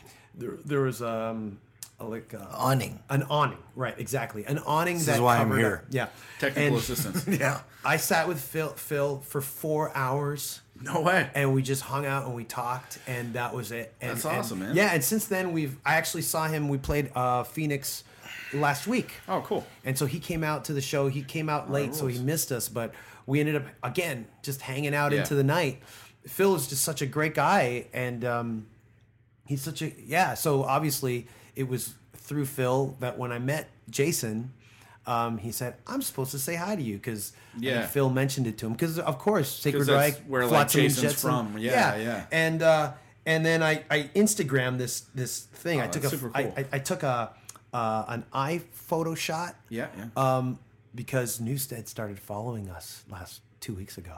[SPEAKER 4] Awning.
[SPEAKER 1] An awning, right? Exactly, an awning.
[SPEAKER 4] This
[SPEAKER 1] that
[SPEAKER 4] is why I'm
[SPEAKER 1] covered
[SPEAKER 4] here.
[SPEAKER 1] up- Yeah,
[SPEAKER 2] Technical
[SPEAKER 1] And
[SPEAKER 2] assistance.
[SPEAKER 4] Yeah.
[SPEAKER 1] I sat with Phil for 4 hours
[SPEAKER 2] No way.
[SPEAKER 1] and we just hung out and we talked, and that was it. And,
[SPEAKER 2] That's awesome, man.
[SPEAKER 1] Yeah, and since then I actually saw him. We played Phoenix last week.
[SPEAKER 2] Oh, cool.
[SPEAKER 1] And so he came out to the show. He came out late, so he missed us. But we ended up, again, just hanging out into the night. Phil is just such a great guy. And he's such a, so obviously it was through Phil that when I met Jason, he said, I'm supposed to say hi to you because Phil mentioned it to him. Because, of course, Sacred
[SPEAKER 2] that's
[SPEAKER 1] Reich,
[SPEAKER 2] where, like,
[SPEAKER 1] Flotsam and
[SPEAKER 2] Jason's
[SPEAKER 1] Jetsam.
[SPEAKER 2] from. Yeah.
[SPEAKER 1] And then I Instagrammed this thing.
[SPEAKER 2] Oh,
[SPEAKER 1] I took
[SPEAKER 2] that's super cool.
[SPEAKER 1] I took an iPhoto shot.
[SPEAKER 2] Yeah.
[SPEAKER 1] Because Newstead started following us 2 weeks ago.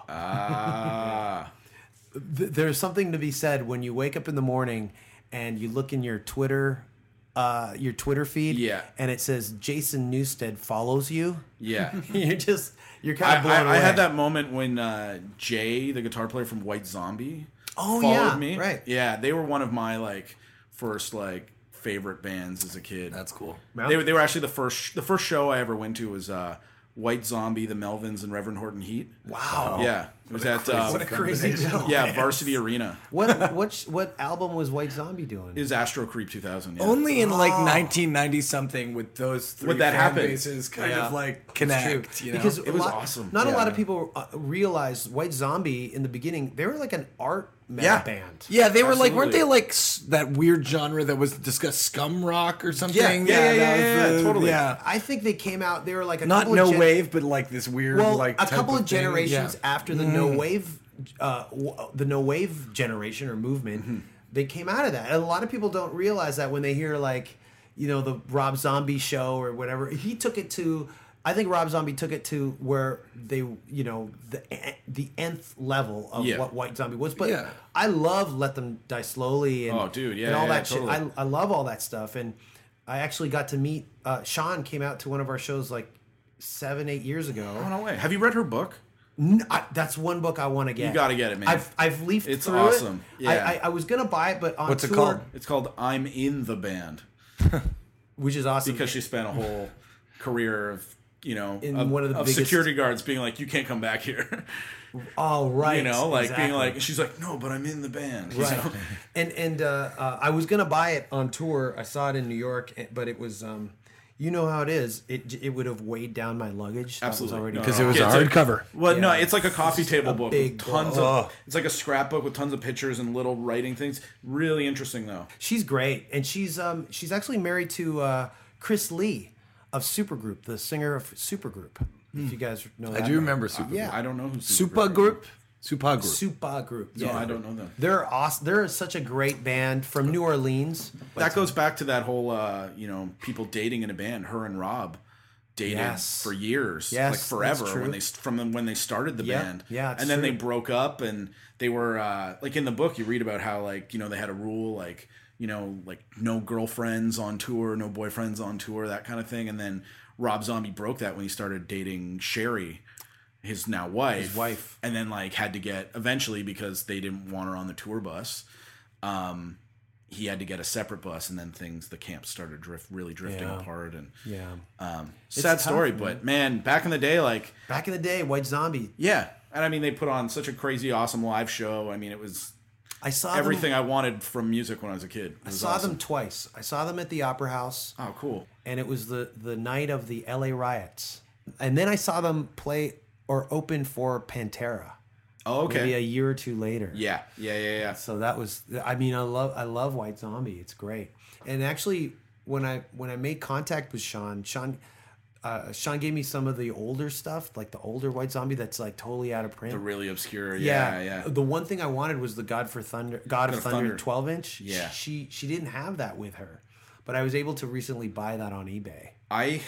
[SPEAKER 1] There's something to be said when you wake up in the morning and you look in your Twitter feed, and it says Jason Newstead follows you.
[SPEAKER 2] Yeah.
[SPEAKER 1] you're kind of blown away.
[SPEAKER 2] I had that moment when Jay, the guitar player from White Zombie,
[SPEAKER 1] followed
[SPEAKER 2] me.
[SPEAKER 1] Right.
[SPEAKER 2] Yeah, they were one of my first favorite bands as a kid.
[SPEAKER 3] That's cool.
[SPEAKER 2] They were actually the first show I ever went to was White Zombie, the Melvins, and Reverend Horton Heat.
[SPEAKER 1] Wow.
[SPEAKER 2] Yeah, it was at
[SPEAKER 1] what a crazy bill.
[SPEAKER 2] Varsity Arena.
[SPEAKER 1] What album was White Zombie doing?
[SPEAKER 2] It was Astro Creep 2000. Yeah.
[SPEAKER 3] Only in 1990 something with those three
[SPEAKER 2] that
[SPEAKER 3] fan
[SPEAKER 2] happened.
[SPEAKER 3] bases kind of connect. You know?
[SPEAKER 1] Because
[SPEAKER 2] it was awesome.
[SPEAKER 1] Not a lot of people realize White Zombie in the beginning. They were like an art metal band.
[SPEAKER 3] Yeah, they were
[SPEAKER 2] Absolutely.
[SPEAKER 3] weren't they that weird genre that was discussed, scum rock or something?
[SPEAKER 2] Yeah, totally.
[SPEAKER 3] Yeah,
[SPEAKER 1] I think they came out. They were like
[SPEAKER 3] not no wave, but this weird
[SPEAKER 1] a couple of generations after the no wave, the no wave generation or movement. They came out of that. And a lot of people don't realize that when they hear the Rob Zombie show or whatever. He took it to. I think Rob Zombie took it to where they, the nth level of what White Zombie was. But I love Let Them Die Slowly and, and all that
[SPEAKER 2] totally.
[SPEAKER 1] shit. I love all that stuff. And I actually got to meet, Sean came out to one of our shows 7-8 years ago.
[SPEAKER 2] Oh, no way. Have you read her book?
[SPEAKER 1] That's one book I want to get.
[SPEAKER 2] You got to get it, man.
[SPEAKER 1] I've leafed
[SPEAKER 2] it's
[SPEAKER 1] through
[SPEAKER 2] awesome.
[SPEAKER 1] it.
[SPEAKER 2] Yeah.
[SPEAKER 1] I was going to buy it, but on
[SPEAKER 3] What's
[SPEAKER 1] tour.
[SPEAKER 3] it called?
[SPEAKER 2] It's called I'm in the Band.
[SPEAKER 1] Which is awesome.
[SPEAKER 2] Because she spent a whole career of,
[SPEAKER 1] one of the biggest
[SPEAKER 2] security guards being like, you can't come back here.
[SPEAKER 1] Oh, right.
[SPEAKER 2] Being she's like, no, but I'm in the band.
[SPEAKER 1] Right. And I was going to buy it on tour. I saw it in New York, but it was, you know how it is. It would have weighed down my luggage.
[SPEAKER 2] Absolutely.
[SPEAKER 3] Because it was a hardcover.
[SPEAKER 2] Well, no, it's like a coffee table book.
[SPEAKER 1] Big
[SPEAKER 2] With tons of. It's like a scrapbook with tons of pictures and little writing things. Really interesting, though.
[SPEAKER 1] She's great. And she's actually married to Chris Lee of Supergroup, the singer of Supergroup. If you guys know that.
[SPEAKER 3] I do remember Supergroup.
[SPEAKER 1] Yeah.
[SPEAKER 2] I don't know who
[SPEAKER 3] Supergroup.
[SPEAKER 1] Supergroup.
[SPEAKER 2] No, I don't know them.
[SPEAKER 1] They're awesome. They're such a great band from New Orleans.
[SPEAKER 2] That goes back to that whole, people dating in a band. Her and Rob dated for years,
[SPEAKER 1] Yes,
[SPEAKER 2] forever
[SPEAKER 1] that's true.
[SPEAKER 2] when they started the band.
[SPEAKER 1] Yeah, it's
[SPEAKER 2] and then
[SPEAKER 1] true.
[SPEAKER 2] they broke up, and they were in the book you read about how they had a rule no girlfriends on tour, no boyfriends on tour, that kind of thing. And then Rob Zombie broke that when he started dating Sherry, his now wife, and then had to get eventually, because they didn't want her on the tour bus. He had to get a separate bus, and then the camp started drifting apart. And sad story,
[SPEAKER 1] tough,
[SPEAKER 2] but man, back in the day,
[SPEAKER 1] back in the day, White Zombie.
[SPEAKER 2] yeah, and I mean they put on such a crazy, awesome live show. I mean it was
[SPEAKER 1] I saw
[SPEAKER 2] everything
[SPEAKER 1] them,
[SPEAKER 2] I wanted from music when I was a kid.
[SPEAKER 1] I saw them twice. I saw them at the Opera House.
[SPEAKER 2] Oh, cool.
[SPEAKER 1] And it was the night of the LA riots. And then I saw them play or open for Pantera.
[SPEAKER 2] Oh, okay.
[SPEAKER 1] Maybe a year or two later.
[SPEAKER 2] Yeah.
[SPEAKER 1] So that was, I love White Zombie. It's great. And actually, when I made contact with Sean gave me some of the older stuff, like the older White Zombie that's totally out of print.
[SPEAKER 2] The really obscure, yeah.
[SPEAKER 1] The one thing I wanted was the God of Thunder 12-inch.
[SPEAKER 2] Yeah.
[SPEAKER 1] She didn't have that with her, but I was able to recently buy that on eBay.
[SPEAKER 2] I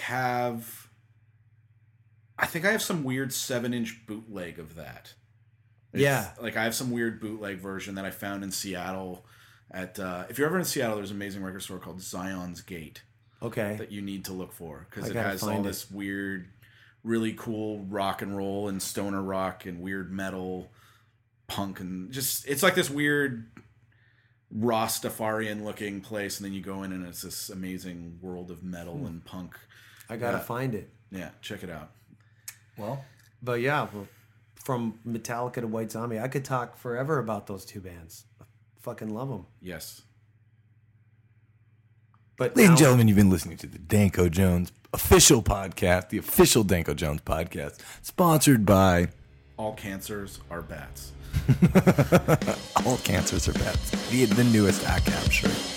[SPEAKER 2] think I have some weird 7-inch bootleg of that. I have some weird bootleg version that I found in Seattle at, if you're ever in Seattle, there's an amazing record store called Zion's Gate.
[SPEAKER 1] Okay.
[SPEAKER 2] That you need to look for, because it has all this weird, really cool rock and roll and stoner rock and weird metal, punk, and just it's like this weird Rastafarian looking place, and then you go in and it's this amazing world of metal and punk.
[SPEAKER 1] I gotta find it.
[SPEAKER 2] Yeah, check it out.
[SPEAKER 1] Well, but yeah, from Metallica to White Zombie. I could talk forever about those two bands. I fucking love them.
[SPEAKER 2] Yes.
[SPEAKER 1] But
[SPEAKER 5] Ladies and
[SPEAKER 1] now-
[SPEAKER 5] gentlemen, you've been listening to the Danko Jones official podcast, the official Danko Jones podcast, sponsored by
[SPEAKER 2] All cancers are bats.
[SPEAKER 5] All Cancers Are Bats, the newest ACAB shirt.